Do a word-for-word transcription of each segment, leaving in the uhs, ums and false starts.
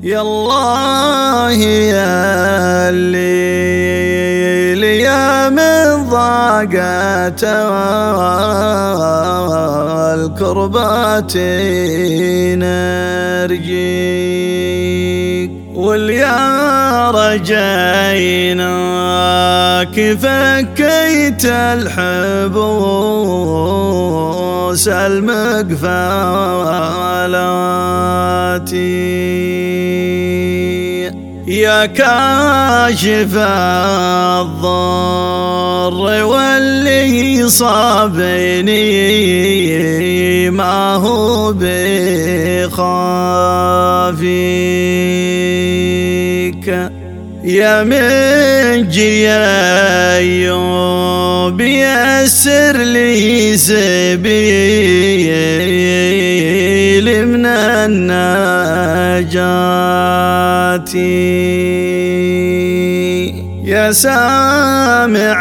يا الله يا الليل يا من ضاقت الكربات نرجيك، واليا رجيناك فكيت الحبوس المقفالاتي، يا كاشف الضر واللي صابني ما هو بخافيك، يا من جي أيوب يسر لي سبيل من النجاة، يا سامع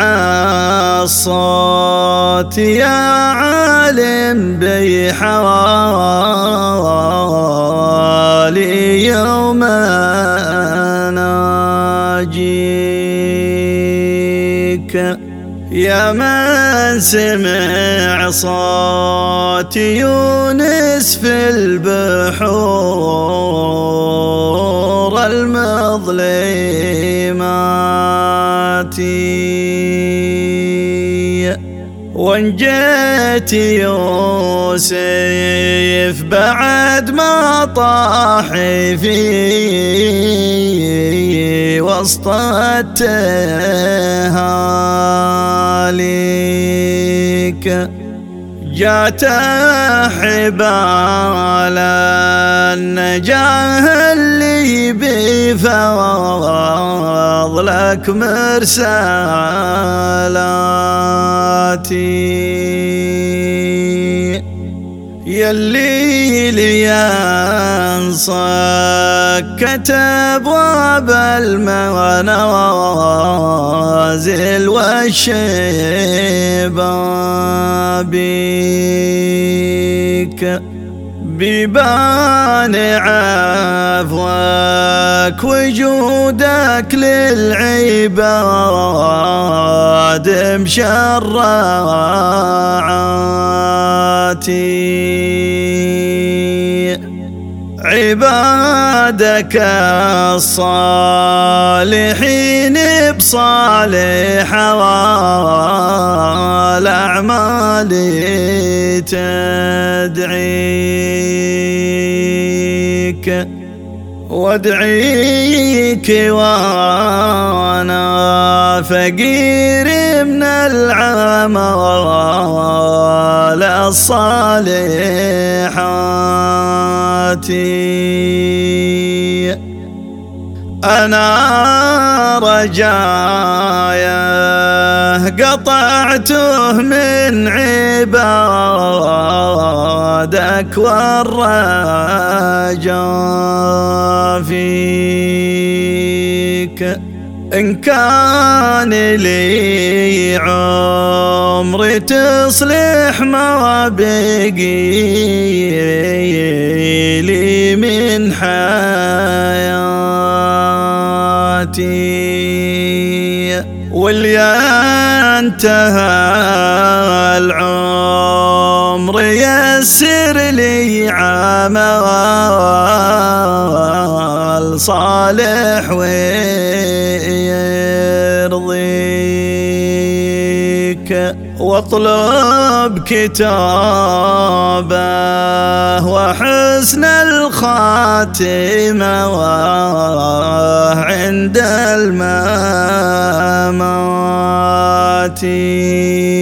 الصوت يا عالم بحوالي يوم أناجيك، يا من سمع صوت يونس في البحور المظلمات، وانجيت يوسف بعد ما طاح في وسط التهاليك، جات حبال النجاه اللي بفضلك مرسالاتي، يلي لينصك أبواب المنازل والشبابيك، بيبان عفوك وجودك للعباد مشرعاتي، عبادك الصالحين بصالح الأعمال تدعيك، وادعيك وانا فقير من العمال الصالحات، أنا رجايه قطعته من عبادك والرجا فيك، إن كان لي عمري تصلح ما بقي لي من حياتي، واللي انتهى العمر يسر لي عمل صالح ويرضيك، واطلب كتابه وحسن الخاتمة عند الممات.